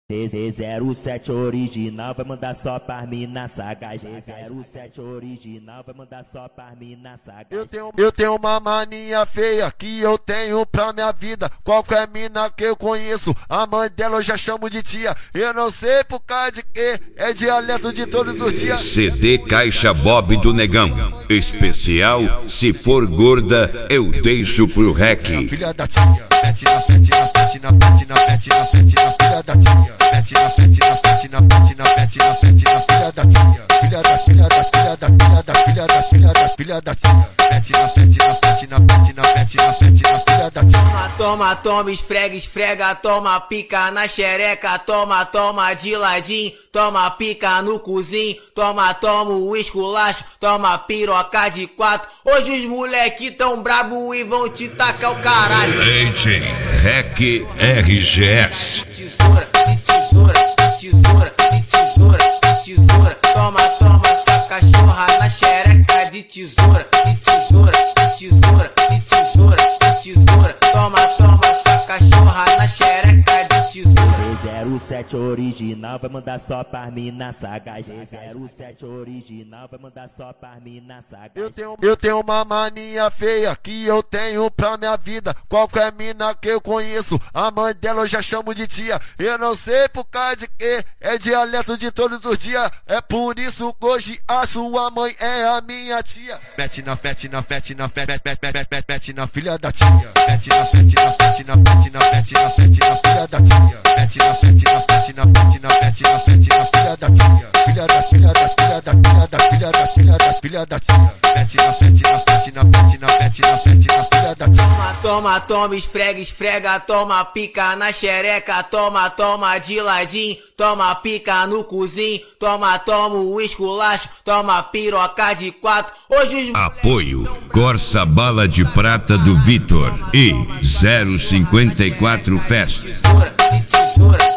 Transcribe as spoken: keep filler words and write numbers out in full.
zero sete original vai mandar só pra mina sagaz. zero sete original vai mandar só pra mina sagaz. Eu tenho, eu tenho uma mania feia que eu tenho pra minha vida. Qualquer mina que eu conheço, a mãe dela eu já chamo de tia. Eu não sei por causa de que é dialeto de todos os dias. C D Caixa Bob do Negão. Especial, se for gorda, eu deixo pro rec. Filha da tia, mete na pete na pete na pete na pete na pete na filha da tia. Mete na pete na pete na pete na pete na pete na filha da tia. Filha da filha da filha da filha da filha da filha da filha da tia. Mete na pete na pete na pete na pete na pete na filha da tia. Toma, toma, toma, esfrega, esfrega, toma pica na xereca, toma, toma de ladinho, toma pica no cozinho, toma, toma o esculacho, toma piroca de quatro. Hoje os moleque tão brabo e vão te tacar o caralho. Rating Rec R G S. Tesoura, tesoura, tesoura, tesoura, tesoura. Toma, toma essa cachorra na xereca de tesoura, tesoura, tesoura, tesoura, tesoura. Toma, toma essa cachorra na xereca de tesoura. zero sete original vai mandar só pra mina sagaz. zero sete original vai mandar só pra mina sagaz. Eu tenho, eu tenho uma mania feia que eu tenho pra minha vida. Qualquer mina que eu conheço, a mãe dela eu já chamo de tia. Eu não sei por causa de que é dialeto de todos os dias. É por isso que hoje a sua mãe é a minha tia. Mete na pete na pete na pete pete pete pete pete na filha da tia. Mete na pete na pete na pete na pete na pete na filha da tia. Mete na pete na pete na pete na pete na pete na filha da tia. Filha da filha da filha da filha da filha da filha da filha da tia. Mete na pete na pete na pete na pete na pete na filha da tia. Toma, toma, toma, esfrega, esfrega, toma pica na xereca, toma, toma de ladinho, toma pica no cozinho, toma, toma o esculacho, toma piroca de quatro. Hoje os Apoio Corsa Bala de Prata do Vitor e zero cinquenta e quatro Fest. tesoura, tesoura.